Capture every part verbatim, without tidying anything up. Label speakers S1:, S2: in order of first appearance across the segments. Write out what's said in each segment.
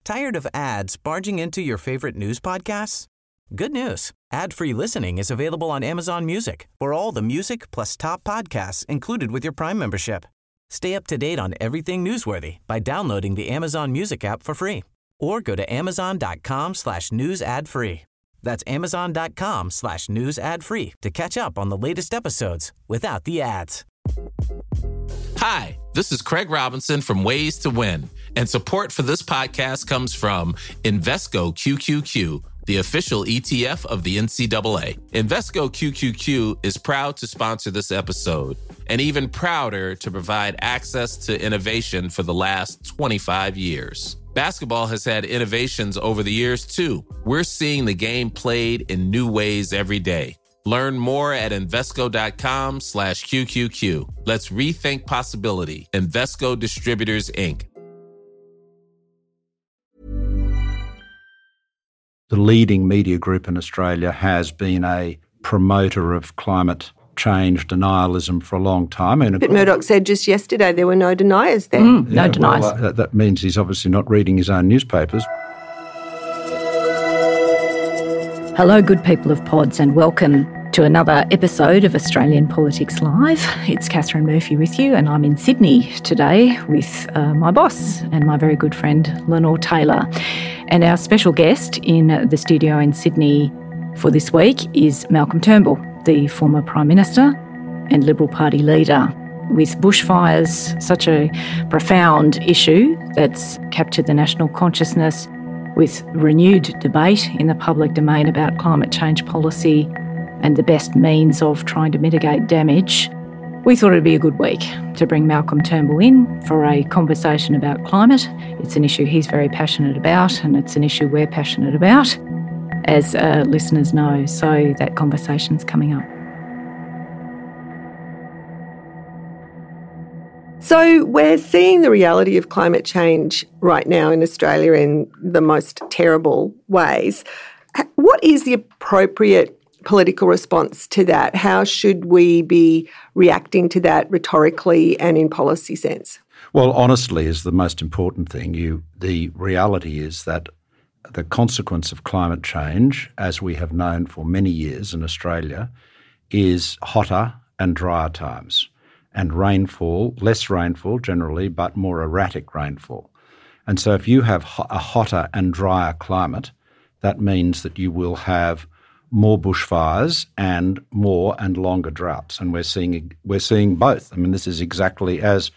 S1: Tired of ads barging into your favorite news podcasts? Good news. Ad-free listening is available on Amazon Music for all the music plus top podcasts included with your Prime membership. Stay up to date on everything newsworthy by downloading the Amazon Music app for free or go to amazon.com slash news ad free. That's amazon.com slash news ad free to catch up on the latest episodes without the ads.
S2: Hi, this is Craig Robinson from Ways to Win, and support for this podcast comes from Invesco Q Q Q, the official E T F of the N C double A. Invesco Q Q Q is proud to sponsor this episode, and even prouder to provide access to innovation for the last twenty-five years. Basketball has had innovations over the years, too. We're seeing the game played in new ways every day. Learn more at Invesco.com slash QQQ. Let's rethink possibility. Invesco Distributors, Incorporated.
S3: The leading media group in Australia has been a promoter of climate change denialism for a long time. And
S4: but Murdoch said just yesterday there were no deniers there.
S5: Mm, no
S3: yeah,
S5: deniers.
S3: Well, that, that means he's obviously not reading his own newspapers.
S5: Hello, good people of Pods, and welcome to another episode of Australian Politics Live. It's Catherine Murphy with you, and I'm in Sydney today with uh, my boss and my very good friend Lenore Taylor. And our special guest in the studio in Sydney for this week is Malcolm Turnbull, the former Prime Minister and Liberal Party leader. With bushfires, such a profound issue that's captured the national consciousness, with renewed debate in the public domain about climate change policy and the best means of trying to mitigate damage, we thought it'd be a good week to bring Malcolm Turnbull in for a conversation about climate. It's an issue he's very passionate about, and it's an issue we're passionate about, as uh, listeners know. So that conversation's coming up.
S4: So we're seeing the reality of climate change right now in Australia in the most terrible ways. What is the appropriate political response to that? How should we be reacting to that rhetorically and in policy sense?
S3: Well, honestly is the most important thing. You, the reality is that the consequence of climate change, as we have known for many years in Australia, is hotter and drier times, and rainfall, less rainfall generally, but more erratic rainfall. And so if you have a hotter and drier climate, that means that you will have more bushfires and more and longer droughts. And we're seeing we're seeing both. I mean, this is exactly as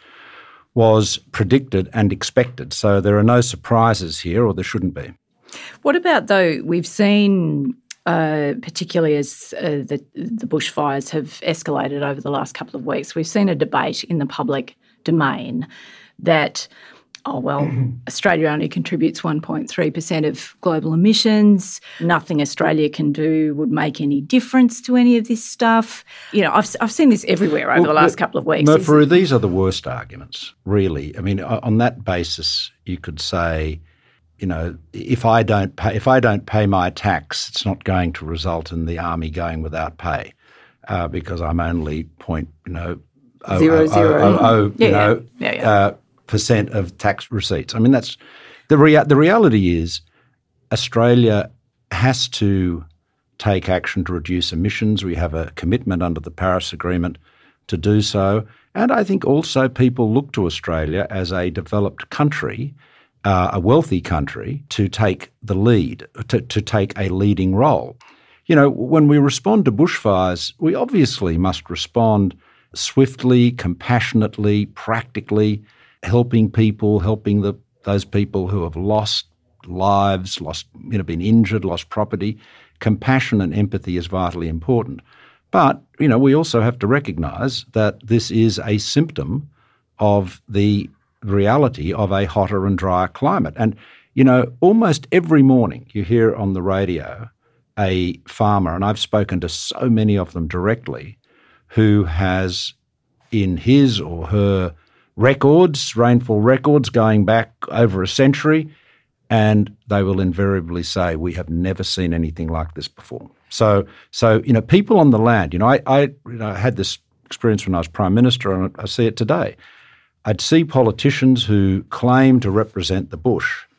S3: was predicted and expected. So there are no surprises here, or there shouldn't be.
S5: What about, though, we've seen, uh, particularly as uh, the, the bushfires have escalated over the last couple of weeks, we've seen a debate in the public domain that, oh, well, Australia only contributes one point three percent of global emissions. Nothing Australia can do would make any difference to any of this stuff. You know, I've I've seen this everywhere over well, the last
S3: but,
S5: couple of weeks.
S3: Murphy, these are the worst arguments, really. I mean, on that basis, you could say, you know, if I don't pay, if I don't pay my tax, it's not going to result in the army going without pay, uh, because I'm only point, you know, oh,
S4: zero
S3: oh,
S4: zero,
S3: oh, oh, oh,
S4: yeah,
S3: you know,
S4: yeah, yeah.
S3: Uh, percent of tax receipts. I mean, that's the rea- the reality is Australia has to take action to reduce emissions. We have a commitment under the Paris Agreement to do so. And I think also people look to Australia as a developed country, uh, a wealthy country, to take the lead, to, to take a leading role. You know, when we respond to bushfires, we obviously must respond swiftly, compassionately, practically, helping people, helping the those people who have lost lives, lost, you know, been injured, lost property. Compassion and empathy is vitally important. But, you know, we also have to recognise that this is a symptom of the reality of a hotter and drier climate. And, you know, almost every morning you hear on the radio a farmer, and I've spoken to so many of them directly, who has in his or her records, rainfall records going back over a century, and they will invariably say, we have never seen anything like this before. So, so you know, people on the land, you know, I, I you know, had this experience when I was Prime Minister, and I see it today. I'd see politicians who claim to represent the bush,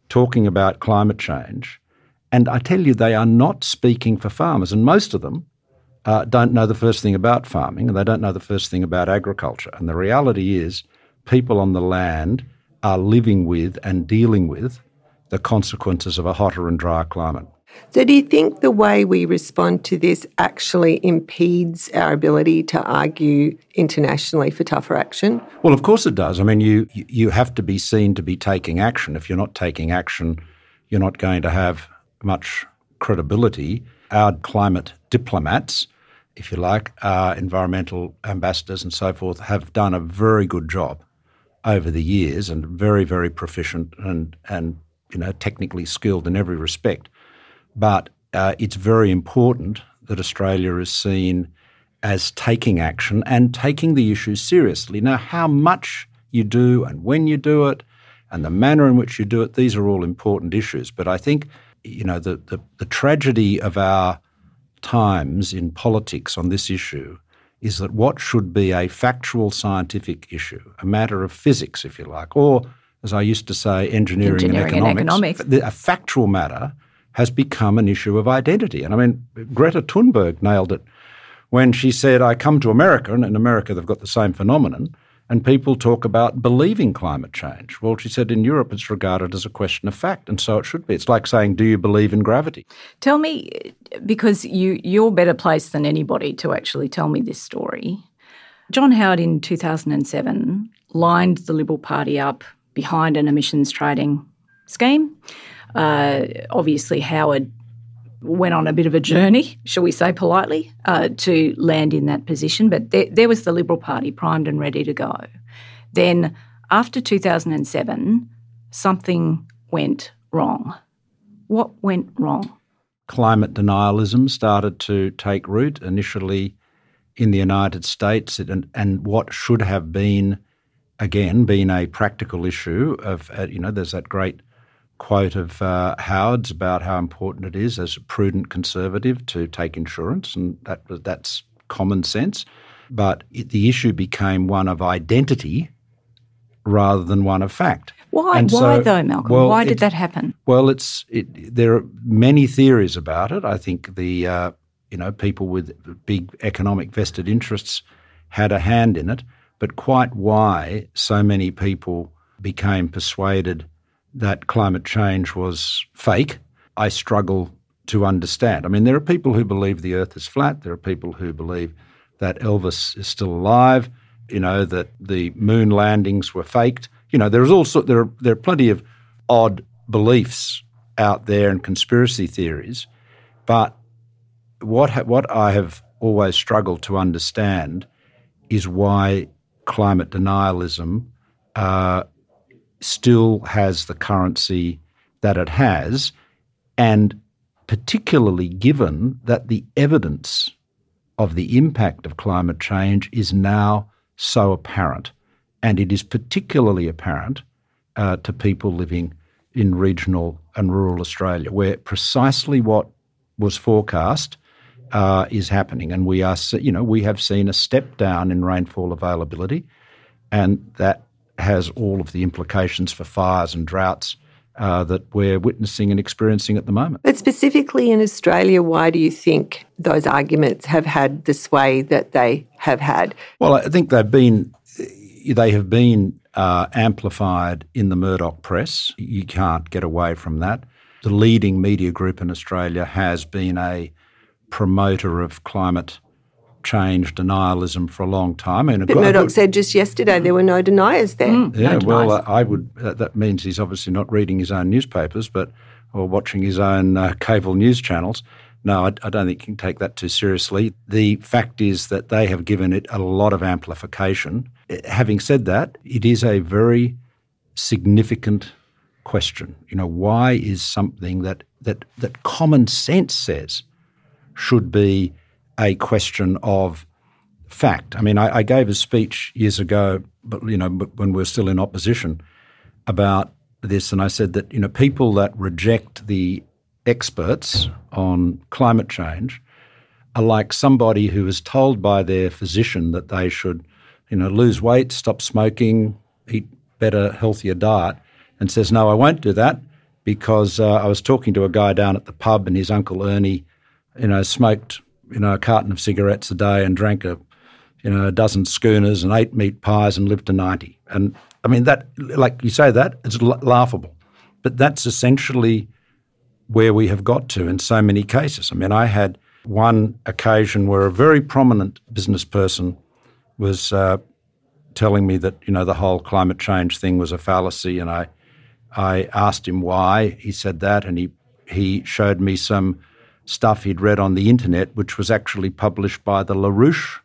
S3: talking about climate change. And I tell you, they are not speaking for farmers. And most of them uh, don't know the first thing about farming, and they don't know the first thing about agriculture. And the reality is people on the land are living with and dealing with the consequences of a hotter and drier climate.
S4: So do you think the way we respond to this actually impedes our ability to argue internationally for tougher action?
S3: Well, of course it does. I mean, you you have to be seen to be taking action. If you're not taking action, you're not going to have much credibility. Our climate diplomats, if you like, our environmental ambassadors and so forth, have done a very good job over the years and very, very proficient and, and you know, technically skilled in every respect. But uh, it's very important that Australia is seen as taking action and taking the issues seriously. Now, how much you do and when you do it and the manner in which you do it, these are all important issues. But I think, you know, the, the, the tragedy of our times in politics on this issue is that what should be a factual scientific issue, a matter of physics, if you like, or, as I used to say, engineering,
S5: engineering
S3: and economics,
S5: and economics.
S3: a factual matter has become an issue of identity. And I mean, Greta Thunberg nailed it when she said, I come to America, and in America they've got the same phenomenon, and people talk about believing climate change. Well, she said in Europe it's regarded as a question of fact, and so it should be. It's like saying, do you believe in gravity?
S5: Tell me, because you, you're better placed than anybody to actually tell me this story. John Howard in two thousand seven lined the Liberal Party up behind an emissions trading scheme. Uh, obviously, Howard went on a bit of a journey, shall we say politely, uh, to land in that position. But there, there was the Liberal Party primed and ready to go. Then after two thousand seven, something went wrong. What went wrong?
S3: Climate denialism started to take root initially in the United States, and, and what should have been, again, been a practical issue of, uh, you know, there's that great quote of uh, Howard's about how important it is as a prudent conservative to take insurance, and that that's common sense. But it, the issue became one of identity rather than one of fact.
S5: Why?
S3: And
S5: Why
S3: so,
S5: though, Malcolm?
S3: well,
S5: Why did
S3: it,
S5: that happen?
S3: Well, it's it, there are many theories about it. I think the uh, you know people with big economic vested interests had a hand in it, but quite why so many people became persuaded that climate change was fake, I struggle to understand. I mean, there are people who believe the earth is flat. There are people who believe that Elvis is still alive, you know, that the moon landings were faked. You know, there's also there are, there are plenty of odd beliefs out there and conspiracy theories. But what ha- what I have always struggled to understand is why climate denialism uh, still has the currency that it has, and particularly given that the evidence of the impact of climate change is now so apparent, and it is particularly apparent uh, to people living in regional and rural Australia, where precisely what was forecast uh, is happening, and we are, you know, we have seen a step down in rainfall availability, and that has all of the implications for fires and droughts uh, that we're witnessing and experiencing at the moment.
S4: But specifically in Australia, why do you think those arguments have had the sway that they have had?
S3: Well, I think they've been they have been uh, amplified in the Murdoch press. You can't get away from that. The leading media group in Australia has been a promoter of climate change denialism for a long time. And
S4: but Murdoch said just yesterday there were no deniers there.
S5: Mm,
S3: yeah,
S5: no
S3: well,
S5: deniers.
S3: uh, I would. Uh, that means he's obviously not reading his own newspapers, but or watching his own uh, cable news channels. No, I, I don't think you can take that too seriously. The fact is that they have given it a lot of amplification. Having said that, it is a very significant question. You know, why is something that that that common sense says should be a question of fact? I mean, I, I gave a speech years ago, but you know, when we were still in opposition, about this, and I said that you know people that reject the experts on climate change are like somebody who is told by their physician that they should, you know, lose weight, stop smoking, eat better, healthier diet, and says, "No, I won't do that," because uh, I was talking to a guy down at the pub, and his Uncle Ernie, you know, smoked, you know, a carton of cigarettes a day and drank a, you know, a dozen schooners and ate meat pies and lived to ninety. And I mean, that, like you say that, it's l- laughable. But that's essentially where we have got to in so many cases. I mean, I had one occasion where a very prominent business person was uh, telling me that, you know, the whole climate change thing was a fallacy, and I I asked him why he said that, and he he showed me some stuff he'd read on the internet, which was actually published by the LaRouche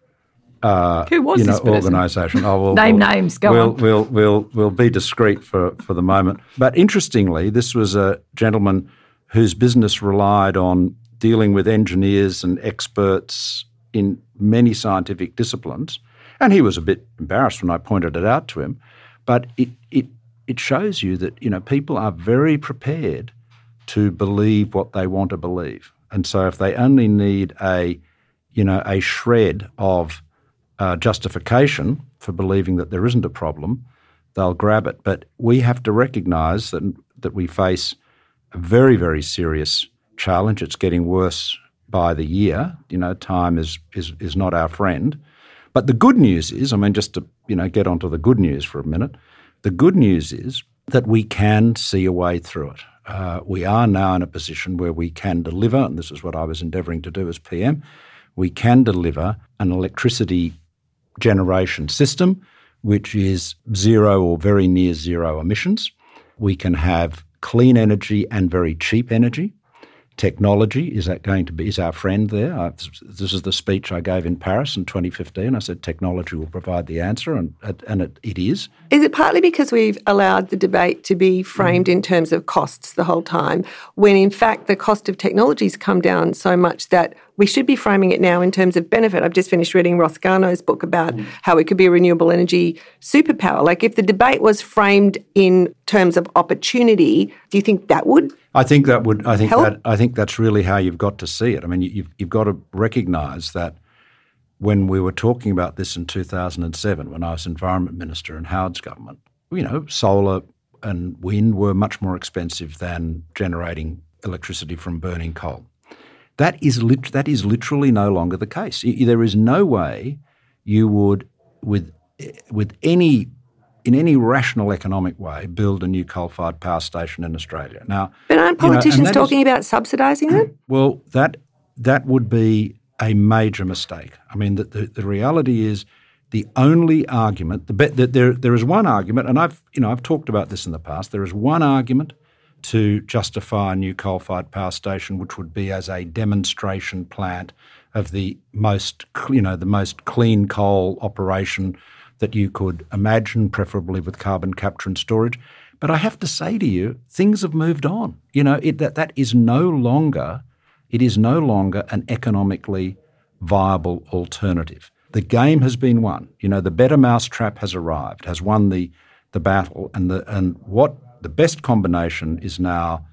S3: uh,
S5: Who was
S3: you know,
S5: this person?
S3: organisation. Oh, we'll,
S5: Name
S3: we'll,
S5: names, go
S3: we'll,
S5: on.
S3: We'll, we'll, we'll be discreet for, for the moment. But interestingly, this was a gentleman whose business relied on dealing with engineers and experts in many scientific disciplines. And he was a bit embarrassed when I pointed it out to him. But it it it shows you that, you know, people are very prepared to believe what they want to believe. And so if they only need a, you know, a shred of uh, justification for believing that there isn't a problem, they'll grab it. But we have to recognise that that we face a very, very serious challenge. It's getting worse by the year. You know, time is is is not our friend. But the good news is, I mean, just to, you know, get onto the good news for a minute, the good news is that we can see a way through it. Uh, we are now in a position where we can deliver, and this is what I was endeavouring to do as P M, we can deliver an electricity generation system which is zero or very near zero emissions. We can have clean energy and very cheap energy. Technology is that going to be is our friend there. I, this is the speech I gave in Paris in twenty fifteen. I said technology will provide the answer, and and it, it is.
S4: Is it partly because we've allowed the debate to be framed in terms of costs the whole time, when in fact the cost of technology's come down so much that we should be framing it now in terms of benefit? I've just finished reading Ross Garnaut's book about mm. how it could be a renewable energy superpower. Like, if the debate was framed in terms of opportunity, do you think that would
S3: I think that would. I think
S4: help?
S3: that. I think that's really how you've got to see it. I mean, you've you've got to recognise that when we were talking about this in two thousand seven, when I was Environment Minister in Howard's government, you know, solar and wind were much more expensive than generating electricity from burning coal. That is lit- that is literally no longer the case. There is no way you would, with with any. in any rational economic way, build a new coal-fired power station in Australia. Now,
S4: but aren't politicians you know, talking is, about subsidising them?
S3: Well, that that would be a major mistake. I mean, the, the, the reality is the only argument, the, the, there there is one argument, and I've you know I've talked about this in the past. There is one argument to justify a new coal-fired power station, which would be as a demonstration plant of the most you know the most clean coal operation that you could imagine, preferably with carbon capture and storage. But I have to say to you, things have moved on. You know, it, that that is no longer, it is no longer an economically viable alternative. The game has been won. You know, the better mousetrap has arrived, has won the the battle, and the and what the best combination is now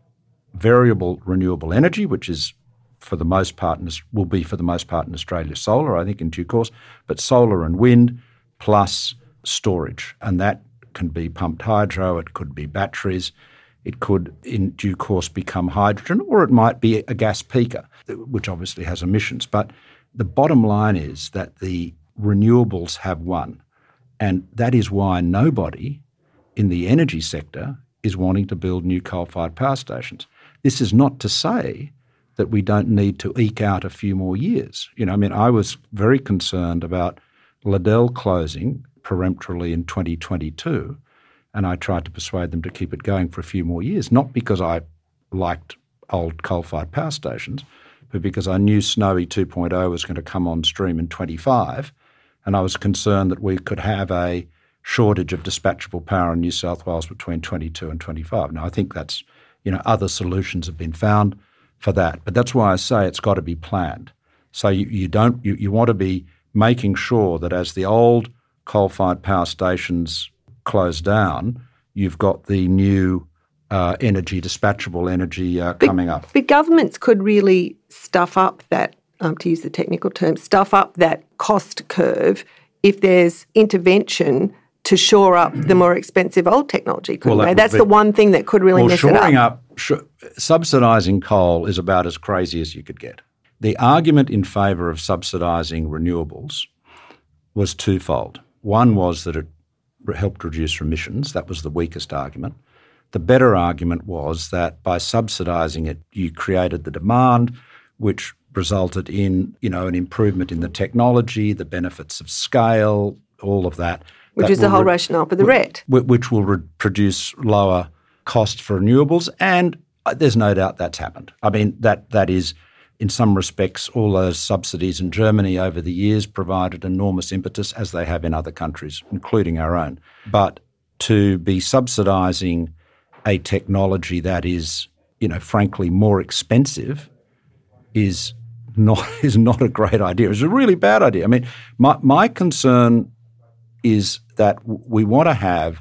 S3: variable renewable energy, which is for the most part in, will be for the most part in Australia solar, I think, in due course, but solar and wind, plus storage, and that can be pumped hydro, it could be batteries, it could in due course become hydrogen, or it might be a gas peaker, which obviously has emissions. But the bottom line is that the renewables have won, and that is why nobody in the energy sector is wanting to build new coal-fired power stations. This is not to say that we don't need to eke out a few more years. You know, I mean, I was very concerned about Liddell closing peremptorily in twenty twenty-two, and I tried to persuade them to keep it going for a few more years, not because I liked old coal-fired power stations, but because I knew Snowy two point oh was going to come on stream in twenty-five, and I was concerned that we could have a shortage of dispatchable power in New South Wales between twenty-two and twenty-five. Now, I think that's, you know, other solutions have been found for that, but that's why I say it's got to be planned. So you, you don't, you, you want to be making sure that as the old coal-fired power stations close down, you've got the new uh, energy, dispatchable energy uh,
S4: but,
S3: coming up.
S4: But governments could really stuff up that, um, to use the technical term, stuff up that cost curve if there's intervention to shore up the more expensive old technology, couldn't
S3: Well, that
S4: they?
S3: would
S4: That's
S3: be-
S4: the one thing that could really
S3: Well,
S4: mess it up.
S3: shoring up, sh- subsidising coal is about as crazy as you could get. The argument in favour of subsidising renewables was twofold. One was that it re- helped reduce emissions. That was the weakest argument. The better argument was that by subsidising it, you created the demand, which resulted in, you know, an improvement in the technology, the benefits of scale, all of that.
S4: Which
S3: That
S4: is the
S3: will
S4: whole
S3: re-
S4: rationale for the R E T.
S3: wh- which will re- produce lower costs for renewables, and uh, there's no doubt that's happened. I mean, that that is, in some respects, all those subsidies in Germany over the years provided enormous impetus, as they have in other countries, including our own. But to be subsidising a technology that is, you know, frankly more expensive is not is not a great idea. It's a really bad idea. I mean, my my concern is that we want to have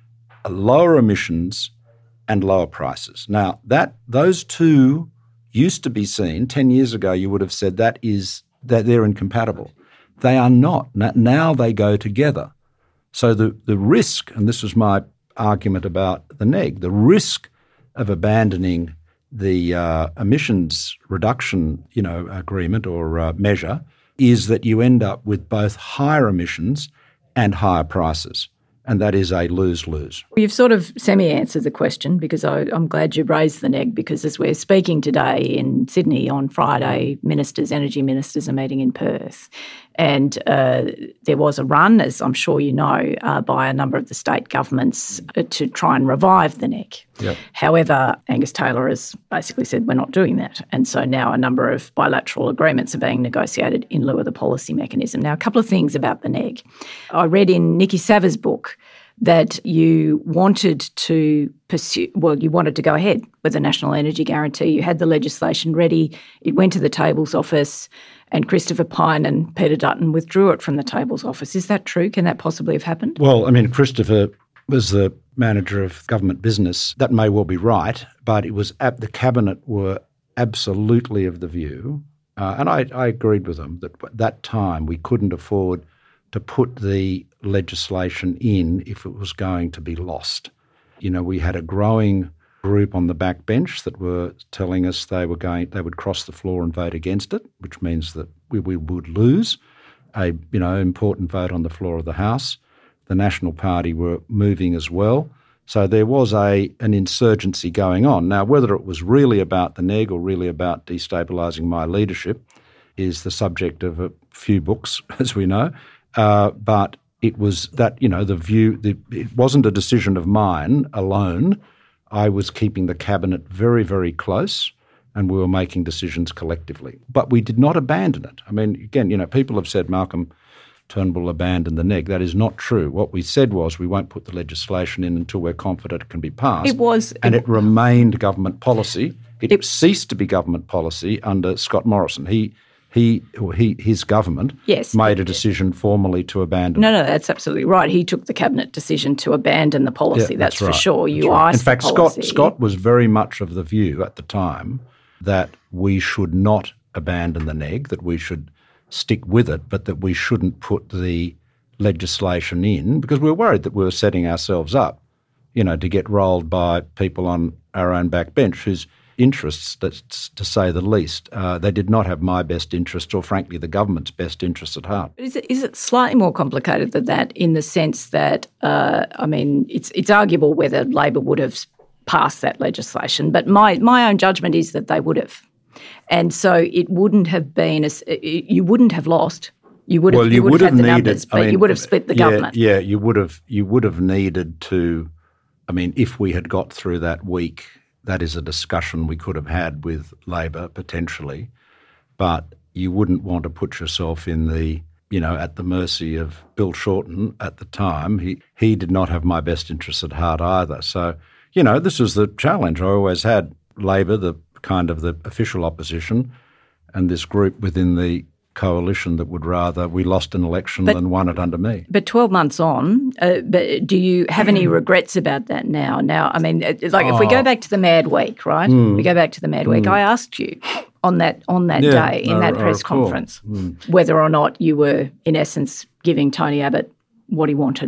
S3: lower emissions and lower prices. Now, that those two used to be seen ten years ago. You would have said that is that they're incompatible. They are not. Now they go together. So the the risk, and this was my argument about the N E G, the risk of abandoning the uh, emissions reduction, you know, agreement or uh, measure is that you end up with both higher emissions and higher prices. And that is a lose-lose.
S5: You've sort of semi-answered the question because I, I'm glad you raised the N E G, because as we're speaking today in Sydney on Friday, ministers, energy ministers are meeting in Perth. And uh, there was a run, as I'm sure you know, uh, by a number of the state governments uh, to try and revive the N E G.
S3: Yep.
S5: However, Angus Taylor has basically said we're not doing that. And so now a number of bilateral agreements are being negotiated in lieu of the policy mechanism. Now, a couple of things about the N E G. I read in Nikki Sava's book that you wanted to pursue, well, you wanted to go ahead with the National Energy Guarantee. You had the legislation ready. It went to the Tables office and Christopher Pyne and Peter Dutton withdrew it from the Tables office. Is that true? Can that possibly have happened?
S3: Well, I mean, Christopher was the manager of government business. That may well be right, but it was at the Cabinet were absolutely of the view, uh, and I, I agreed with them, that at that time we couldn't afford to put the legislation in if it was going to be lost. You know, we had a growing group on the backbench that were telling us they were going, they would cross the floor and vote against it, which means that we, we would lose a, you know, important vote on the floor of the House. The National Party were moving as well. So there was a an insurgency going on. Now, whether it was really about the N E G or really about destabilising my leadership is the subject of a few books, as we know. Uh, but it was that, you know, the view, the, it wasn't a decision of mine alone. I was keeping the Cabinet very, very close and we were making decisions collectively. But we did not abandon it. I mean, again, you know, people have said Malcolm Turnbull abandoned the N E G. That is not true. What we said was we won't put the legislation in until we're confident it can be passed.
S5: It was...
S3: And
S5: it,
S3: it remained government policy. It,
S5: it
S3: ceased to be government policy under Scott Morrison. He... He, or he, his government
S5: yes,
S3: made a decision formally to abandon.
S5: No, no, that's absolutely right. He took the Cabinet decision to abandon the policy.
S3: Yeah,
S5: that's,
S3: that's
S5: for
S3: right.
S5: sure.
S3: That's
S5: You
S3: right.
S5: iced
S3: In fact,
S5: the policy.
S3: Scott Scott was very much of the view at the time that we should not abandon the N E G, that we should stick with it, but that we shouldn't put the legislation in because we were worried that we were setting ourselves up, you know, to get rolled by people on our own backbench whose interests, that's to say the least, uh, they did not have my best interests or, frankly, the government's best interests at heart.
S5: Is it, is it slightly more complicated than that in the sense that, uh, I mean, it's it's arguable whether Labor would have passed that legislation, but my, my own judgment is that they would have. And so it wouldn't have been, a, you wouldn't have lost. You would have,
S3: well, you,
S5: you would,
S3: would
S5: have,
S3: have
S5: had the
S3: needed,
S5: numbers, but
S3: I mean,
S5: you would have split the
S3: yeah,
S5: government.
S3: Yeah, you would have. You would have needed to. I mean, if we had got through that week, that is a discussion we could have had with Labor potentially, but you wouldn't want to put yourself in the, you know, at the mercy of Bill Shorten at the time. He he did not have my best interests at heart either. So, you know, this was the challenge. I always had Labor, the kind of the official opposition, and this group within the coalition that would rather we lost an election but, than won it under me.
S5: But twelve months on, uh, but do you have any regrets about that now? Now, I mean, it's like oh. if we go back to the Mad Week, right? Mm. We go back to the Mad Week. Mm. I asked you on that on that
S3: yeah,
S5: day in
S3: I,
S5: that
S3: I
S5: press
S3: recall.
S5: conference
S3: mm.
S5: whether or not you were, in essence, giving Tony Abbott what he wanted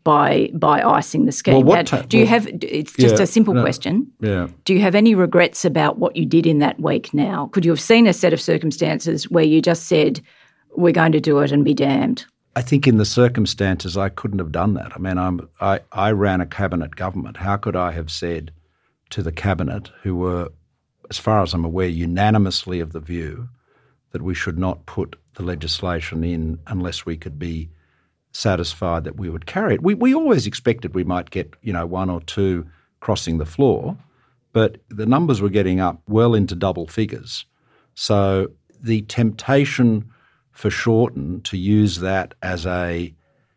S5: by by icing the scheme.
S3: Well, what
S5: Now,
S3: ta-
S5: do you
S3: well,
S5: have? It's just
S3: yeah,
S5: a simple
S3: no,
S5: question.
S3: Yeah.
S5: Do you have any regrets about what you did in that week? Now, could you have seen a set of circumstances where you just said, "We're going to do it and be damned"?
S3: I think in the circumstances I couldn't have done that. I mean, I'm, I I ran a cabinet government. How could I have said to the cabinet, who were, as far as I'm aware, unanimously of the view that we should not put the legislation in unless we could be satisfied that we would carry it. We we always expected we might get, you know, one or two crossing the floor, but the numbers were getting up well into double figures. So the temptation for Shorten to use that as a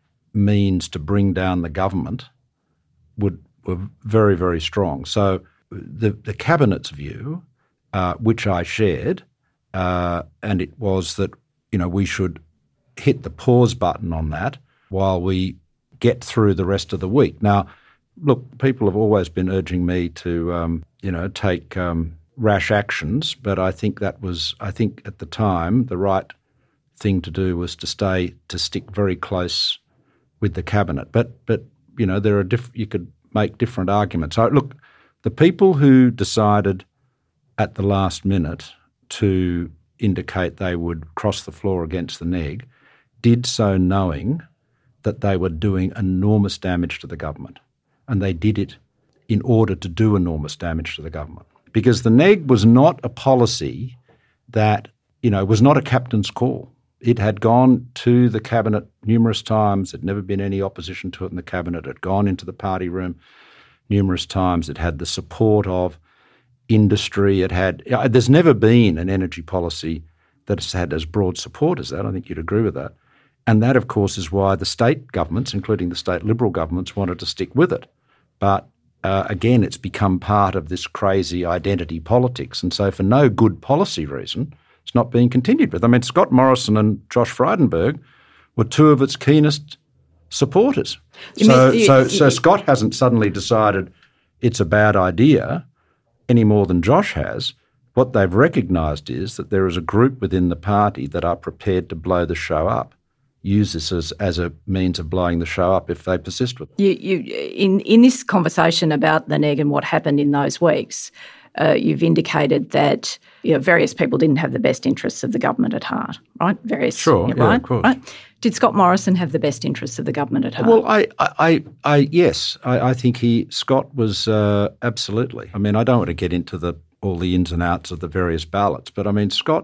S3: means to bring down the government would were very, very strong. So the the cabinet's view, uh, which I shared, uh, and it was that, you know, we should hit the pause button on that while we get through the rest of the week. Now, look, people have always been urging me to, um, you know, take um, rash actions, but I think that was, I think at the time, the right thing to do was to stay, to stick very close with the cabinet. But, but you know, there are diff- you could make different arguments. So, look, the people who decided at the last minute to indicate they would cross the floor against the neg did so knowing that they were doing enormous damage to the government, and they did it in order to do enormous damage to the government. Because the neg was not a policy that, you know, was not a captain's call. It had gone to the cabinet numerous times. There'd never been any opposition to it in the cabinet. It had gone into the party room numerous times. It had the support of industry. It had, there's never been an energy policy that has had as broad support as that. I think you'd agree with that. And that, of course, is why the state governments, including the state Liberal governments, wanted to stick with it. But uh, again, it's become part of this crazy identity politics. And so for no good policy reason, it's not being continued with. I mean, Scott Morrison and Josh Frydenberg were two of its keenest supporters.
S5: You
S3: so,
S5: mean, you,
S3: so,
S5: you,
S3: so Scott hasn't suddenly decided it's a bad idea any more than Josh has. What they've recognised is that there is a group within the party that are prepared to blow the show up, use this as, as a means of blowing the show up if they persist with it.
S5: You, you, in, in this conversation about the neg and what happened in those weeks, uh, you've indicated that, you know, various people didn't have the best interests of the government at heart, right? Various,
S3: Sure,
S5: yeah,
S3: yeah,
S5: right?
S3: of course.
S5: Right? Did Scott Morrison have the best interests of the government at heart?
S3: Well, I, I, I yes, I, I think he Scott was uh, absolutely. I mean, I don't want to get into the all the ins and outs of the various ballots, but I mean, Scott,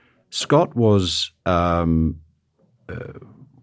S3: Scott was. Um, uh,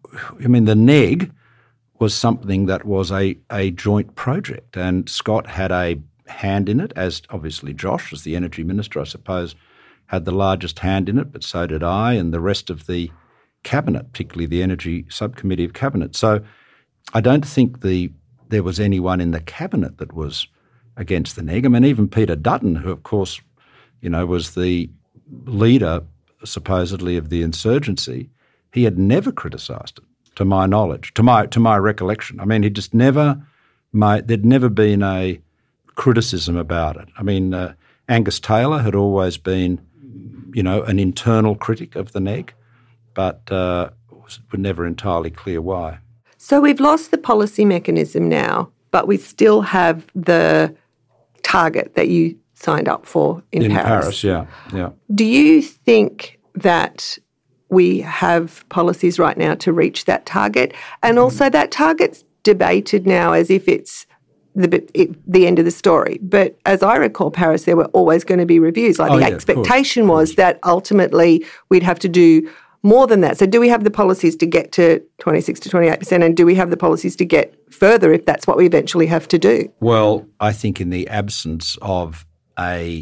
S3: I mean, the neg was something that was a a joint project, and Scott had a hand in it, as obviously Josh, as the energy minister, I suppose, had the largest hand in it, but so did I and the rest of the cabinet, particularly the energy subcommittee of cabinet. So I don't think the there was anyone in the cabinet that was against the neg. I mean, even Peter Dutton, who of course, you know, was the leader supposedly of the insurgency, he had never criticised it, to my knowledge, to my to my recollection. I mean, he just never made, there'd never been a criticism about it. I mean, uh, Angus Taylor had always been, you know, an internal critic of the neg, but uh, was never entirely clear why.
S4: So we've lost the policy mechanism now, but we still have the target that you signed up for in,
S3: in
S4: Paris.
S3: Paris, yeah, yeah.
S4: Do you think that we have policies right now to reach that target? And also that target's debated now as if it's the it, the end of the story. But as I recall, Paris, there were always going to be reviews. Like
S3: Oh,
S4: the
S3: yeah,
S4: expectation
S3: of course,
S4: was
S3: of course.
S4: that ultimately we'd have to do more than that. So do we have the policies to get to twenty-six to twenty-eight percent, and do we have the policies to get further if that's what we eventually have to do?
S3: Well, I think in the absence of a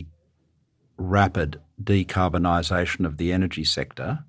S3: rapid decarbonisation of the energy sector,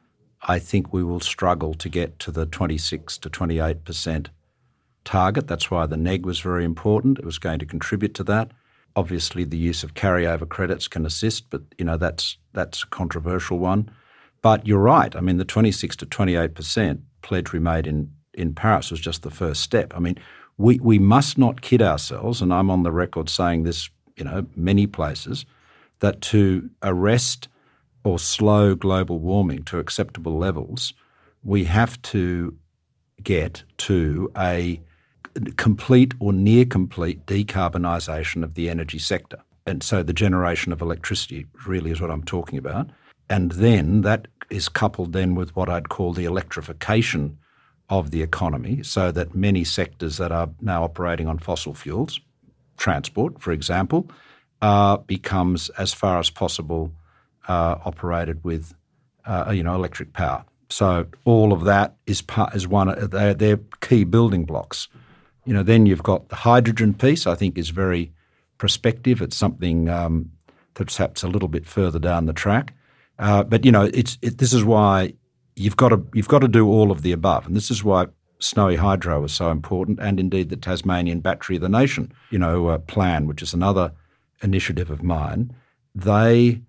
S3: I think we will struggle to get to the twenty-six to twenty-eight percent target. That's why the neg was very important. It was going to contribute to that. Obviously, the use of carryover credits can assist, but you know that's that's a controversial one. But you're right. I mean, the twenty-six to twenty-eight percent pledge we made in, in Paris was just the first step. I mean, we, we must not kid ourselves, and I'm on the record saying this, you know, many places, that to arrest or slow global warming to acceptable levels, we have to get to a complete or near complete decarbonisation of the energy sector. And so the generation of electricity really is what I'm talking about. And then that is coupled then with what I'd call the electrification of the economy, so that many sectors that are now operating on fossil fuels, transport, for example, uh, becomes as far as possible uh, operated with uh, you know electric power. So all of that is part is one. They're, they're key building blocks. You know, then you've got the hydrogen piece. I think is very prospective. It's something um, that's perhaps a little bit further down the track. Uh, but you know, it's it, this is why you've got to you've got to do all of the above, and this is why Snowy Hydro is so important, and indeed the Tasmanian Battery of the Nation, you know, uh, plan, which is another initiative of mine. They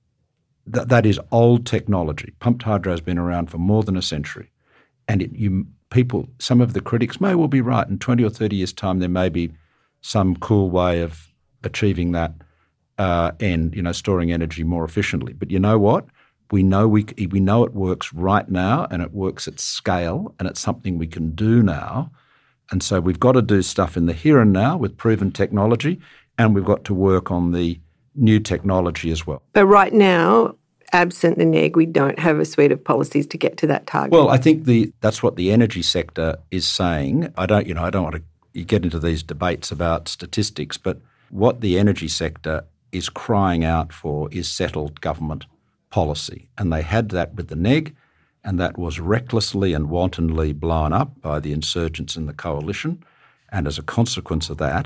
S3: th- that is old technology. Pumped hydro has been around for more than a century, and it, you people, some of the critics may well be right. In twenty or thirty years' time, there may be some cool way of achieving that uh, end, you know, storing energy more efficiently. But you know what? We know we we know it works right now, and it works at scale, and it's something we can do now. And so we've got to do stuff in the here and now with proven technology, and we've got to work on the new technology as well.
S4: But right now, absent the N E G, we don't have a suite of policies to get to that target.
S3: Well, I think the that's what the energy sector is saying. I don't, you know, I don't want to get into these debates about statistics, but what the energy sector is crying out for is settled government policy. And they had that with the N E G, and that was recklessly and wantonly blown up by the insurgents in the coalition. And as a consequence of that,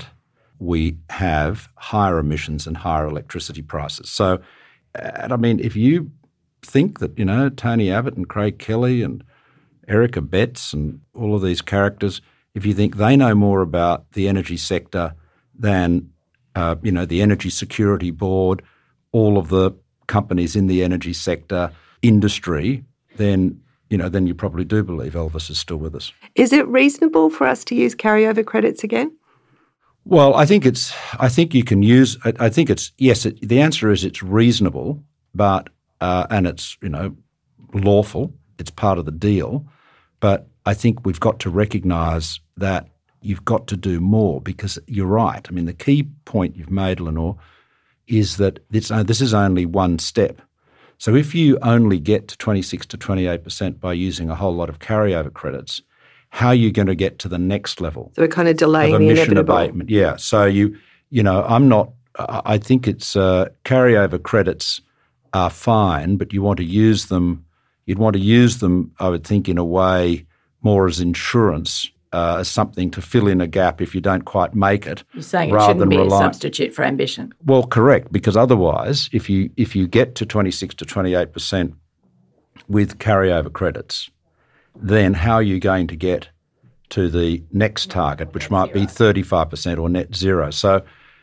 S3: we have higher emissions and higher electricity prices. So, and I mean, if you think that, you know, Tony Abbott and Craig Kelly and Erica Betts and all of these characters, if you think they know more about the energy sector than, uh, you know, the Energy Security Board, all of the companies in the energy sector, industry, then, you know, then you probably do believe Elvis is still with us.
S4: Is it reasonable for us to use carryover credits again?
S3: Well, I think it's. I think you can use. I, I think it's yes. It, the answer is it's reasonable, but uh, and it's you know lawful. It's part of the deal, but I think we've got to recognise that you've got to do more, because you're right. I mean, the key point you've made, Lenore, is that this, uh, this is only one step. So if you only get to twenty-six to twenty-eight percent by using a whole lot of carryover credits, how are you going to get to the next level?
S4: So we're kind of delaying
S3: of
S4: the
S3: emission
S4: inevitable.
S3: abatement. Yeah. So you, you know, I'm not. I think it's uh, carryover credits are fine, but you want to use them. You'd want to use them, I would think, in a way more as insurance. Uh, as something to fill in a gap if you don't quite make it.
S5: You're saying it
S3: rather
S5: shouldn't
S3: than
S5: be a
S3: rely-
S5: substitute for ambition.
S3: Well, correct, because otherwise, if you if you get to twenty-six to twenty-eight percent with carryover credits, then how are you going to get to the next target, which might be thirty-five percent or net zero? So,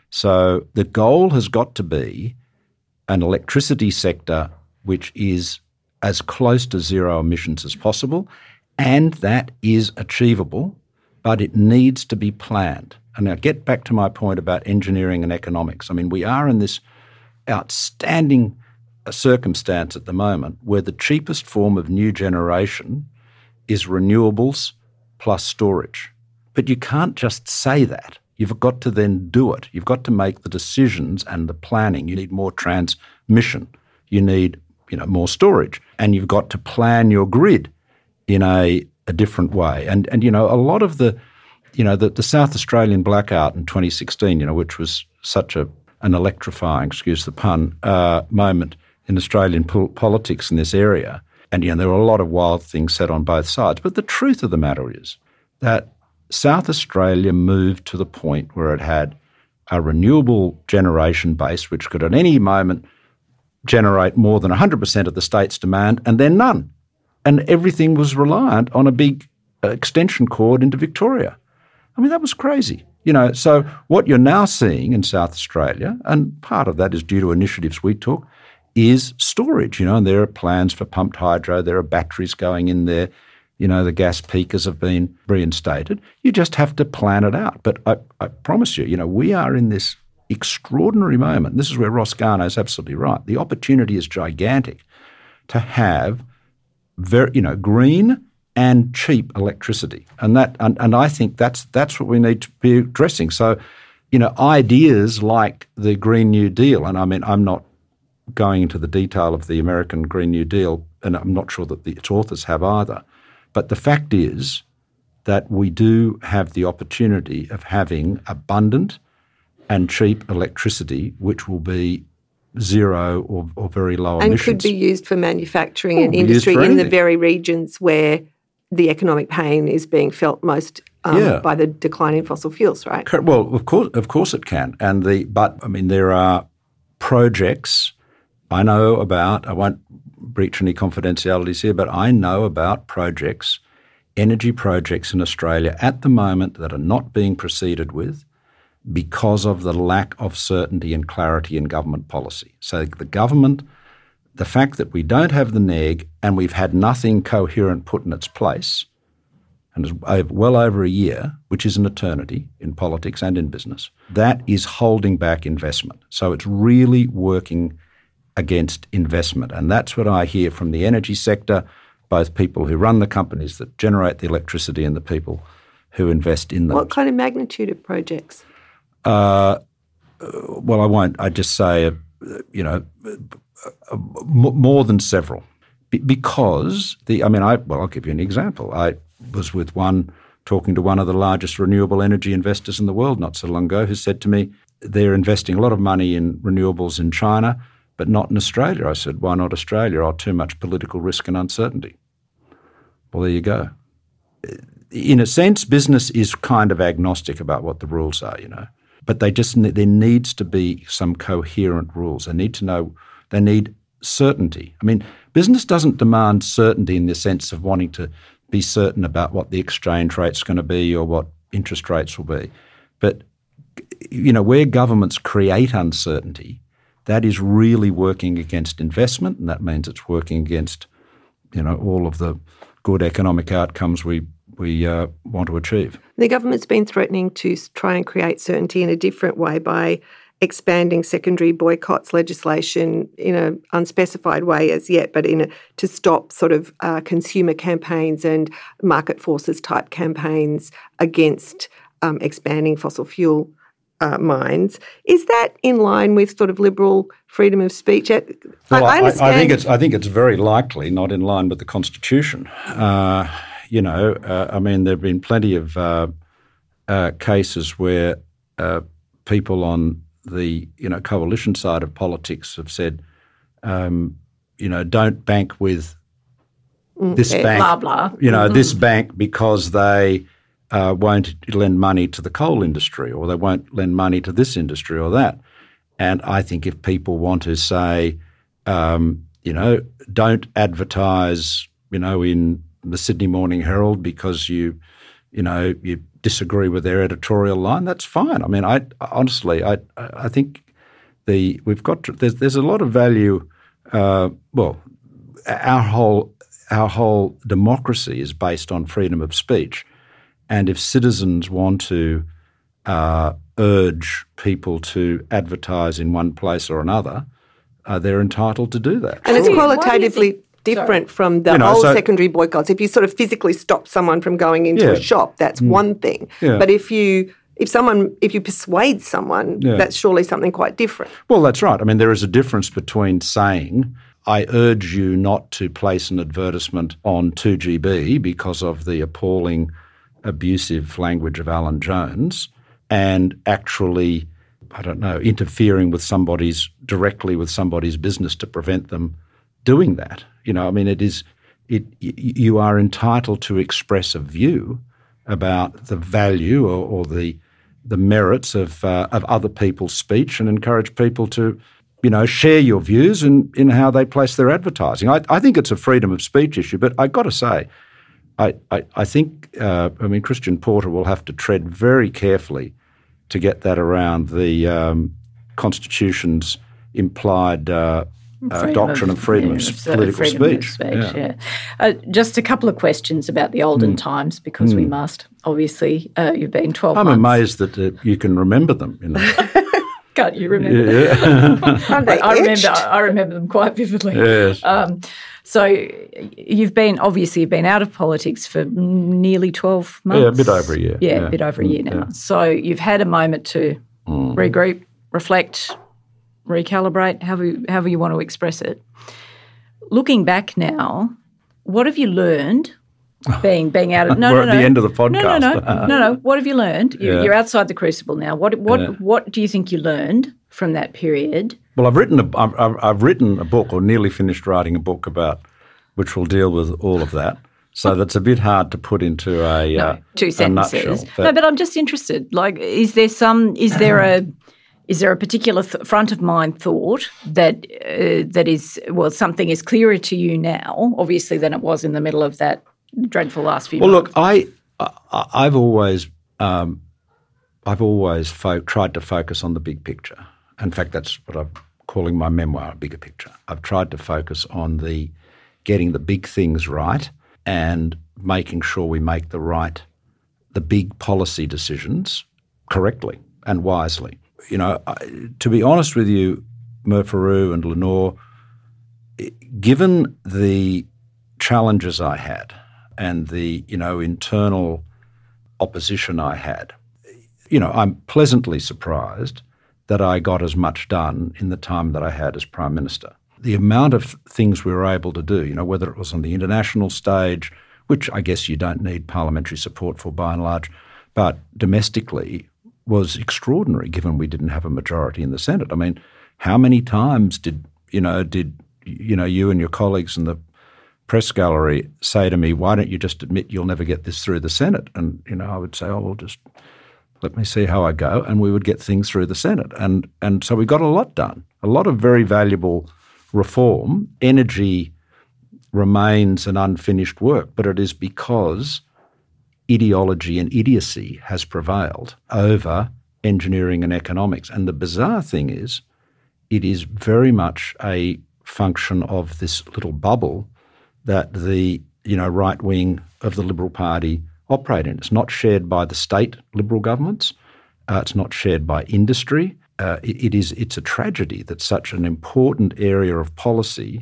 S3: so the goal has got to be an electricity sector which is as close to zero emissions as possible. And that is achievable, but it needs to be planned. And now get back to my point about engineering and economics. I mean, we are in this outstanding circumstance at the moment where the cheapest form of new generation is renewables plus storage. But you can't just say that. You've got to then do it. You've got to make the decisions and the planning. You need more transmission. You need, you know, more storage. And you've got to plan your grid in a, a different way. And, and you know, a lot of the, you know, the, the South Australian blackout in twenty sixteen, you know, which was such a an electrifying, excuse the pun, uh, moment in Australian po- politics in this area. And, you know, there were a lot of wild things said on both sides. But the truth of the matter is that South Australia moved to the point where it had a renewable generation base which could at any moment generate more than one hundred percent of the state's demand, and then none. And everything was reliant on a big uh, extension cord into Victoria. I mean, that was crazy. You know, so what you're now seeing in South Australia, and part of that is due to initiatives we took, is storage. You know, and there are plans for pumped hydro. There are batteries going in there. You know, the gas peakers have been reinstated. You just have to plan it out. But I, I promise you, you know, we are in this extraordinary moment. This is where Ross Garnaut is absolutely right. The opportunity is gigantic to have very, you know, green and cheap electricity. And that and, and I think that's that's what we need to be addressing. So, you know, ideas like the Green New Deal, and I mean, I'm not going into the detail of the American Green New Deal, and I'm not sure that the, its authors have either. But the fact is that we do have the opportunity of having abundant and cheap electricity, which will be zero or, or very low
S4: and
S3: emissions.
S4: And could be used for manufacturing
S3: oh,
S4: and industry in the very regions where the economic pain is being felt most um,
S3: yeah.
S4: by the decline in fossil fuels, right?
S3: Well, of course, of course it can. And the but I mean, there are projects I know about. I won't breach any confidentialities here, but I know about projects, energy projects in Australia at the moment that are not being proceeded with because of the lack of certainty and clarity in government policy. So the government, the fact that we don't have the N E G and we've had nothing coherent put in its place, and it's well over a year, which is an eternity in politics and in business, that is holding back investment. So it's really working against investment. And that's what I hear from the energy sector, both people who run the companies that generate the electricity and the people who invest in them.
S4: What kind of magnitude of projects?
S3: Uh, well, I won't. I just say, uh, you know, uh, more than several, Be- because the. I mean, I. Well, I'll give you an example. I was with one talking to one of the largest renewable energy investors in the world not so long ago, who said to me they're investing a lot of money in renewables in China, but not in Australia. I said, why not Australia? Oh, too much political risk and uncertainty. Well, there you go. In a sense, business is kind of agnostic about what the rules are, you know. But they just there needs to be some coherent rules. They need to know, they need certainty. I mean, business doesn't demand certainty in the sense of wanting to be certain about what the exchange rate's going to be or what interest rates will be. But, you know, where governments create uncertainty, that is really working against investment, and that means it's working against, you know, all of the good economic outcomes we we uh, want to achieve.
S4: The government's been threatening to try and create certainty in a different way by expanding secondary boycotts legislation in an unspecified way as yet, but in a, to stop sort of uh, consumer campaigns and market forces type campaigns against um, expanding fossil fuel uh, mines. Is that in line with sort of liberal freedom of speech? I,
S3: well,
S4: I,
S3: I,
S4: understand.
S3: I think it's I think it's very likely not in line with the Constitution. Uh, you know, uh, I mean, there have been plenty of uh, uh, cases where uh, people on the, you know, coalition side of politics have said, um, you know, don't bank with this
S5: mm,
S3: bank,
S5: blah, blah.
S3: you know,
S5: mm-hmm.
S3: this bank because they uh, won't lend money to the coal industry or they won't lend money to this industry or that. And I think if people want to say, um, you know, don't advertise, you know, in the Sydney Morning Herald because you, you know, you disagree with their editorial line, that's fine. I mean, I honestly, I I think the we've got to, there's there's a lot of value. Uh, well, our whole our whole democracy is based on freedom of speech, and if citizens want to uh, urge people to advertise in one place or another, uh, they're entitled to do that.
S4: And it's qualitatively different Sorry. from the you know, old so, secondary boycotts. If you sort of physically stop someone from going into
S3: yeah.
S4: a shop, that's mm. one thing.
S3: Yeah.
S4: But if you if someone if you persuade someone, yeah. that's surely something quite different.
S3: Well, that's right. I mean, there is a difference between saying, I urge you not to place an advertisement on two G B because of the appalling abusive language of Alan Jones, and actually, I don't know, interfering with somebody's directly with somebody's business to prevent them doing that. You know, I mean, it is it. You are entitled to express a view about the value or, or the the merits of uh, of other people's speech, and encourage people to, you know, share your views in, in how they place their advertising. I, I think it's a freedom of speech issue, but I got to say, I I, I think uh, I mean Christian Porter will have to tread very carefully to get that around the um, Constitution's implied. Uh, Uh, doctrine of, of freedom of, of political freedom speech. Of speech
S5: yeah. Yeah. Uh, just a couple of questions about the olden mm. times, because mm. we must. Obviously, uh, you've been twelve
S3: I'm
S5: months.
S3: amazed that uh, you can remember them. You know.
S5: Can't you remember?
S3: Yeah.
S5: I, I remember. I remember them quite vividly.
S3: Yes.
S5: Um, so you've been obviously you've been out of politics for nearly twelve months.
S3: Yeah, a bit over a year.
S5: Yeah,
S3: yeah.
S5: a bit over a year now.
S3: Yeah.
S5: So you've had a moment to mm. regroup, reflect, recalibrate, however you, however you want to express it. Looking back now, what have you learned? Being being out of no
S3: We're
S5: no
S3: at
S5: no
S3: the end of the podcast.
S5: no no no no no. What have you learned? You're,
S3: Yeah.
S5: you're outside the crucible now. What what
S3: Yeah.
S5: what do you think you learned from that period?
S3: Well, I've written a I've, I've- I've written a book, or nearly finished writing a book about, which will deal with all of that. So that's a bit hard to put into a
S5: No,
S3: uh,
S5: two
S3: a
S5: sentences.
S3: nutshell.
S5: no, but I'm just interested. Like, is there some? Is there a? Is there a particular th- front of mind thought that uh, that is well something is clearer to you now, obviously, than it was in the middle of that dreadful last few
S3: Well,
S5: months?
S3: look, I, I I've always um, I've always fo- tried to focus on the big picture. In fact, that's what I'm calling my memoir, a bigger picture. I've tried to focus on the getting the big things right and making sure we make the right, the big policy decisions correctly and wisely. You know, I, to be honest with you, Murpharoo and Lenore, given the challenges I had and the, you know, internal opposition I had, you know, I'm pleasantly surprised that I got as much done in the time that I had as Prime Minister. The amount of things we were able to do, you know, whether it was on the international stage, which I guess you don't need parliamentary support for by and large, but domestically was extraordinary given we didn't have a majority in the Senate. I mean, how many times did, you know, did, you know, you and your colleagues in the press gallery say to me, why don't you just admit you'll never get this through the Senate? And, you know, I would say, oh, well, just let me see how I go, and we would get things through the Senate. And and so we got a lot done, a lot of very valuable reform. Energy remains an unfinished work, but it is because ideology and idiocy has prevailed over engineering and economics. And the bizarre thing is, it is very much a function of this little bubble that the, you know, right wing of the Liberal Party operate in. It's not shared by the state Liberal governments. Uh, it's not shared by industry. Uh, it, it is. It's a tragedy that such an important area of policy,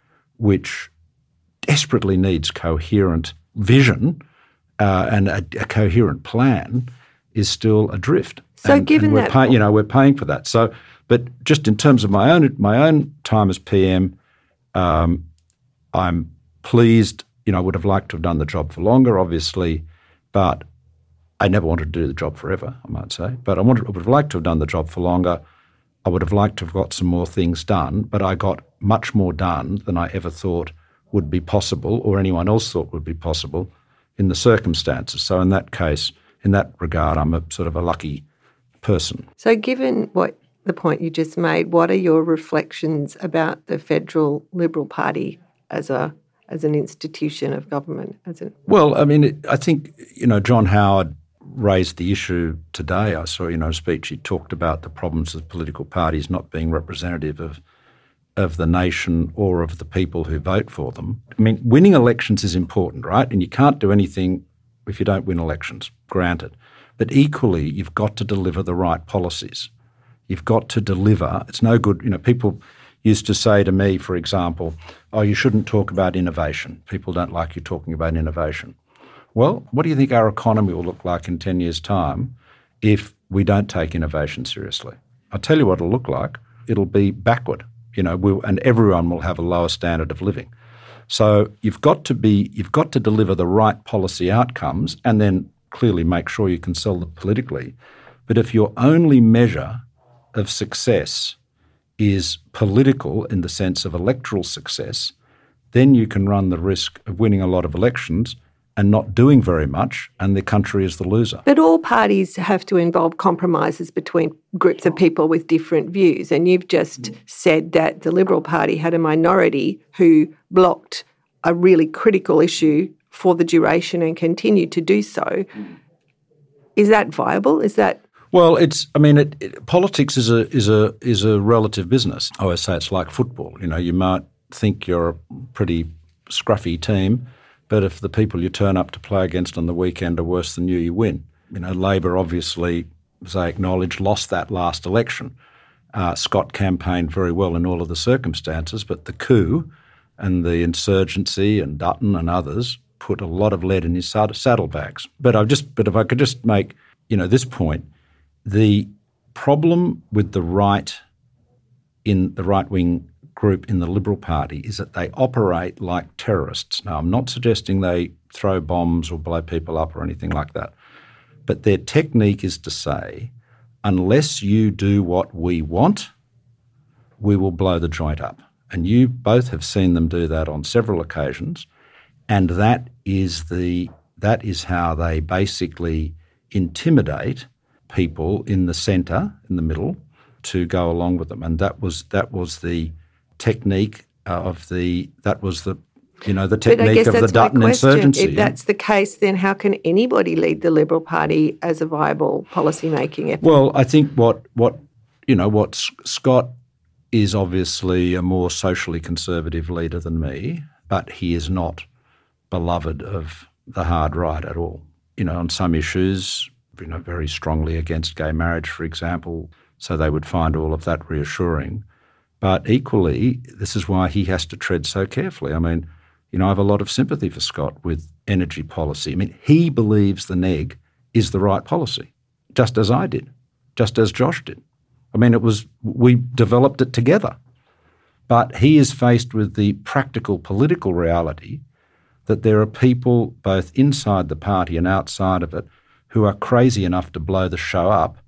S3: which desperately needs coherent vision uh, and a, a coherent plan, is still adrift.
S4: So,
S3: and,
S4: given
S3: and we're
S4: that,
S3: pay, you know, we're paying for that. So, but just in terms of my own my own time as P M, um, I'm pleased. You know, I would have liked to have done the job for longer, obviously, but I never wanted to do the job forever, I might say. But I, wanted, I would have liked to have done the job for longer. I would have liked to have got some more things done, but I got much more done than I ever thought would be possible or anyone else thought would be possible in the circumstances. So in that case, in that regard, I'm a sort of a lucky person.
S4: So given what the point you just made, what are your reflections about the Federal Liberal Party as a as an institution of government? As a
S3: Well, I mean, it, I think, you know, John Howard raised the issue today. I saw, you know, a speech. He talked about the problems of political parties not being representative of of the nation or of the people who vote for them. I mean, winning elections is important, right? And you can't do anything if you don't win elections, granted. But equally, you've got to deliver the right policies. You've got to deliver. It's no good, you know, people used to say to me, for example, oh, you shouldn't talk about innovation. People don't like you talking about innovation. Well, what do you think our economy will look like in ten years' time if we don't take innovation seriously? I'll tell you what it'll look like. It'll be backward, you know, we'll, and everyone will have a lower standard of living. So you've got to be, you've got to deliver the right policy outcomes and then clearly make sure you can sell them politically. But if your only measure of success is political in the sense of electoral success, then you can run the risk of winning a lot of elections and not doing very much, and the country is the loser.
S4: But all parties have to involve compromises between groups of people with different views. And you've just mm. said that the Liberal Party had a minority who blocked a really critical issue for the duration and continued to do so. Mm. Is that viable? Is that...
S3: Well, it's. I mean, it, it, politics is a is a is a relative business. I always say it's like football. You know, you might think you're a pretty scruffy team, but if the people you turn up to play against on the weekend are worse than you, you win. You know, Labor obviously, as I acknowledge, lost that last election. Uh, Scott campaigned very well in all of the circumstances, but the coup and the insurgency and Dutton and others put a lot of lead in his saddlebags. But I just, but if I could just make, you know, this point, the problem with the right in the right-wing group in the Liberal Party is that they operate like terrorists. Now, I'm not suggesting they throw bombs or blow people up or anything like that, but their technique is to say, unless you do what we want, we will blow the joint up. And you both have seen them do that on several occasions, and that is the that is how they basically intimidate people in the centre, in the middle, to go along with them. And that was that was the technique of the that was the you know the technique of the Dutton insurgency.
S4: If that's the case, then how can anybody lead the Liberal Party as a viable policy-making effort?
S3: Well, I think what what you know what Scott is obviously a more socially conservative leader than me, but he is not beloved of the hard right at all. You know, on some issues, you know, very strongly against gay marriage, for example, so they would find all of that reassuring. But equally, this is why he has to tread so carefully. I mean, you know, I have a lot of sympathy for Scott with energy policy. I mean, he believes the N E G is the right policy, just as I did, just as Josh did. I mean, it was we developed it together. But he is faced with the practical political reality that there are people both inside the party and outside of it who are crazy enough to blow the show up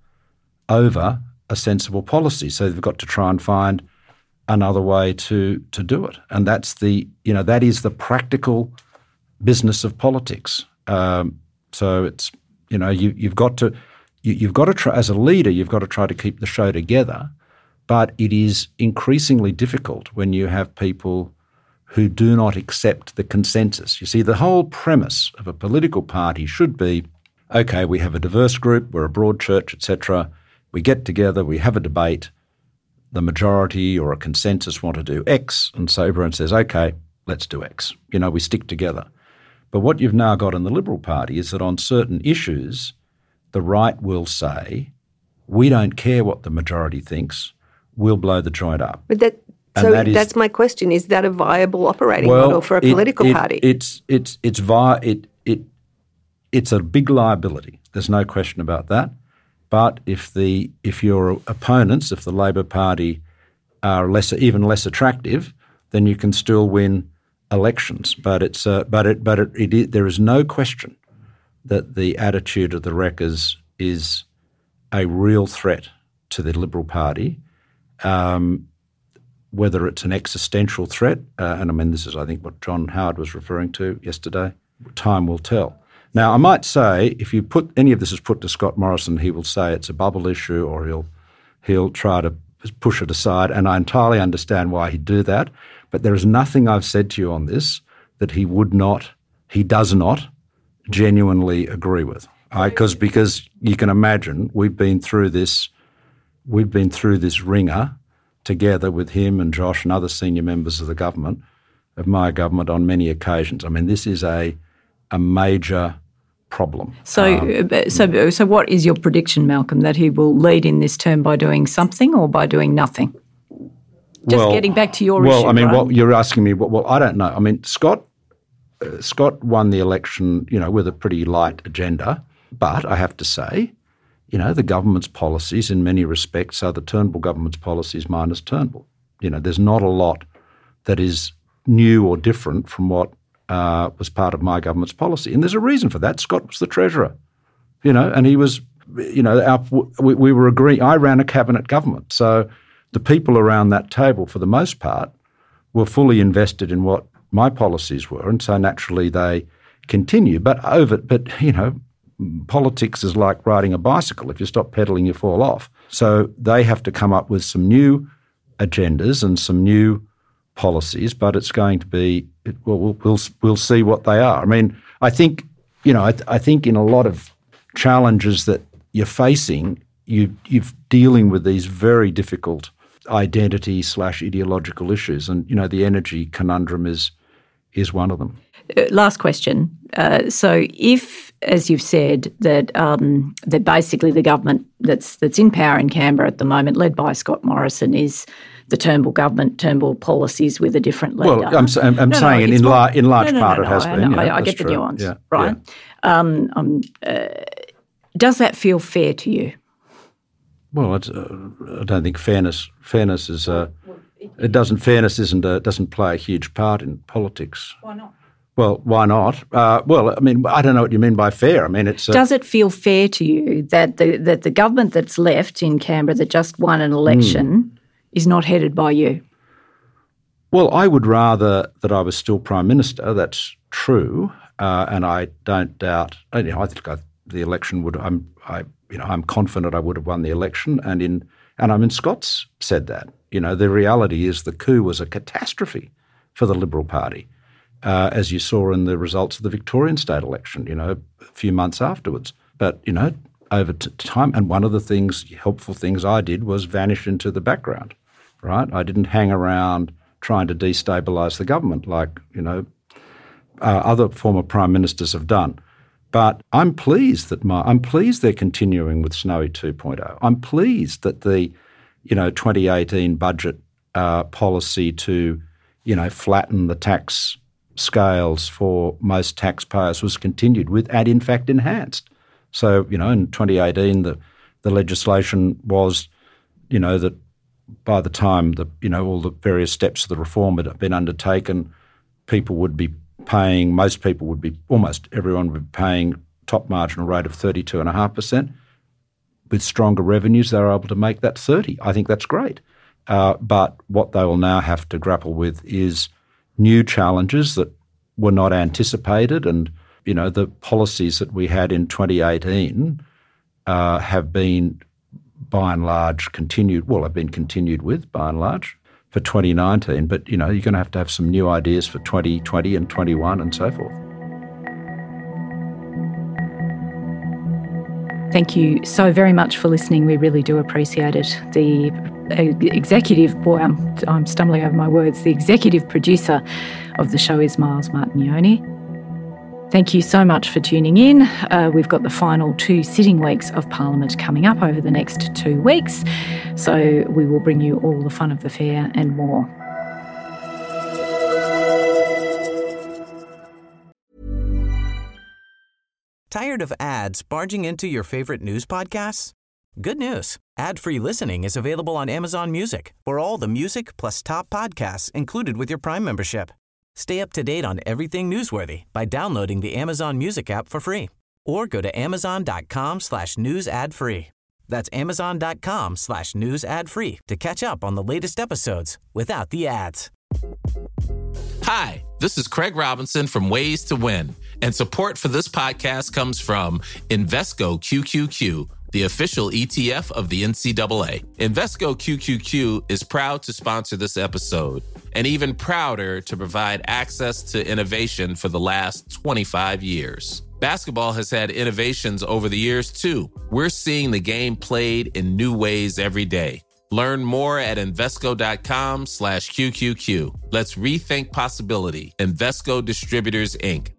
S3: over a sensible policy. So they've got to try and find another way to to do it. And that's the, you know, that is the practical business of politics. Um, so it's, you know, you, you've got to, you, you've got to try, as a leader, you've got to try to keep the show together. But it is increasingly difficult when you have people who do not accept the consensus. You see, the whole premise of a political party should be, okay, we have a diverse group, we're a broad church, et cetera. We get together, we have a debate, the majority or a consensus want to do X, and so everyone says, okay, let's do X. You know, we stick together. But what you've now got in the Liberal Party is that on certain issues, the right will say, we don't care what the majority thinks, we'll blow the joint up.
S4: But that, so that is, that's my question. Is that a viable operating
S3: well,
S4: model for a
S3: it,
S4: political
S3: it,
S4: party?
S3: It's it's it's vi- it it it's a big liability. There's no question about that. But if the if your opponents, if the Labor Party are less even less attractive, then you can still win elections. But it's uh, but it but it, it is, there is no question that the attitude of the wreckers is a real threat to the Liberal Party. Um, whether it's an existential threat, uh, and I mean this is I think what John Howard was referring to yesterday, time will tell. Now I might say if you put any of this is put to Scott Morrison, he will say it's a bubble issue, or he'll he'll try to push it aside, and I entirely understand why he'd do that. But there is nothing I've said to you on this that he would not, he does not genuinely agree with. Because right? because you can imagine we've been through this, we've been through this ringer together with him and Josh and other senior members of the government, of my government on many occasions. I mean, this is a a major problem.
S5: So, um, so, so, what is your prediction, Malcolm? That he will lead in this term by doing something or by doing nothing? Just
S3: well,
S5: getting back to your
S3: well,
S5: issue.
S3: Well, I mean,
S5: right?
S3: what you're asking me. Well, I don't know. I mean, Scott uh, Scott won the election, you know, with a pretty light agenda. But I have to say, you know, the government's policies in many respects are the Turnbull government's policies minus Turnbull. You know, there's not a lot that is new or different from what uh, was part of my government's policy. And there's a reason for that. Scott was the Treasurer, you know, and he was, you know, our, we, we were agreeing. I ran a cabinet government. So the people around that table, for the most part, were fully invested in what my policies were. And so naturally they continue. But over, but, you know, politics is like riding a bicycle. If you stop pedaling, you fall off. So they have to come up with some new agendas and some new policies, but it's going to be, it, well, we'll, we'll we'll see what they are. I mean, I think, you know, I, I think in a lot of challenges that you're facing, you, you're dealing with these very difficult identity slash ideological issues. And, you know, the energy conundrum is is one of them.
S5: Uh, last question. Uh, so if, as you've said, that um, that basically the government that's that's in power in Canberra at the moment, led by Scott Morrison, is the Turnbull government, Turnbull policies with a different leader.
S3: Well, I'm, I'm, I'm
S5: no,
S3: saying
S5: no,
S3: in,
S5: more,
S3: la- in large
S5: no, no,
S3: part
S5: no,
S3: it has
S5: no,
S3: been.
S5: I,
S3: Yeah,
S5: I get the
S3: true.
S5: nuance,
S3: yeah,
S5: right?
S3: Yeah.
S5: Um, um, uh, does that feel fair to you?
S3: Well, it's, uh, I don't think fairness fairness is uh, it doesn't fairness isn't a, doesn't play a huge part in politics.
S5: Why not?
S3: Well, why not? Uh, well, I mean, I don't know what you mean by fair. I mean, it's uh,
S5: does it feel fair to you that the that the government that's left in Canberra that just won an election mm. is not headed by you?
S3: Well, I would rather that I was still Prime Minister. That's true, uh, and I don't doubt. You know, I think I, the election would. I'm. I. You know, I'm confident I would have won the election, and in and I mean Scott's said that. You know, the reality is the coup was a catastrophe for the Liberal Party, uh, as you saw in the results of the Victorian state election. You know, a few months afterwards. But you know, over t- time, and one of the things, helpful things I did was vanish into the background. Right, I didn't hang around trying to destabilise the government like you know uh, other former prime ministers have done. But I'm pleased that my I'm pleased they're continuing with Snowy two point oh. I'm pleased that the, you know, twenty eighteen budget uh, policy to, you know, flatten the tax scales for most taxpayers was continued with and in fact enhanced. So, you know, in twenty eighteen the the legislation was, you know, that by the time the you know all the various steps of the reform had been undertaken, people would be paying, most people would be, almost everyone would be paying top marginal rate of thirty-two point five percent. With stronger revenues, they were able to make that thirty. I think that's great. Uh, but what they will now have to grapple with is new challenges that were not anticipated. And, you know, the policies that we had in twenty eighteen uh, have been, by and large, continued, well, have been continued with, by and large, for twenty nineteen, but, you know, you're going to have to have some new ideas for twenty twenty and twenty-one and so forth.
S5: Thank you so very much for listening. We really do appreciate it. The executive, boy, I'm, I'm stumbling over my words, the executive producer of the show is Miles Martignoni. Thank you so much for tuning in. Uh, we've got the final two sitting weeks of Parliament coming up over the next two weeks, so we will bring you all the fun of the fair and more.
S1: Tired of ads barging into your favorite news podcasts? Good news. Ad-free listening is available on Amazon Music for all the music plus top podcasts included with your Prime membership. Stay up to date on everything newsworthy by downloading the Amazon Music app for free or go to amazon.com slash news ad free. That's amazon.com slash news ad free to catch up on the latest episodes without the ads.
S2: Hi, this is Craig Robinson from Ways to Win, and support for this podcast comes from Invesco Q Q Q, the official E T F of the N C double A. Invesco Q Q Q is proud to sponsor this episode, and even prouder to provide access to innovation for the last twenty-five years. Basketball has had innovations over the years, too. We're seeing the game played in new ways every day. Learn more at Invesco.com slash QQQ. Let's rethink possibility. Invesco Distributors, Incorporated.